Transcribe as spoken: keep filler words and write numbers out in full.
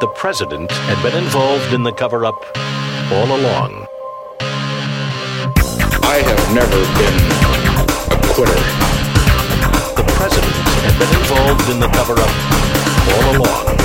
the president had been involved in the cover-up all along. I have never been a quitter. The president had been involved in the cover-up all along.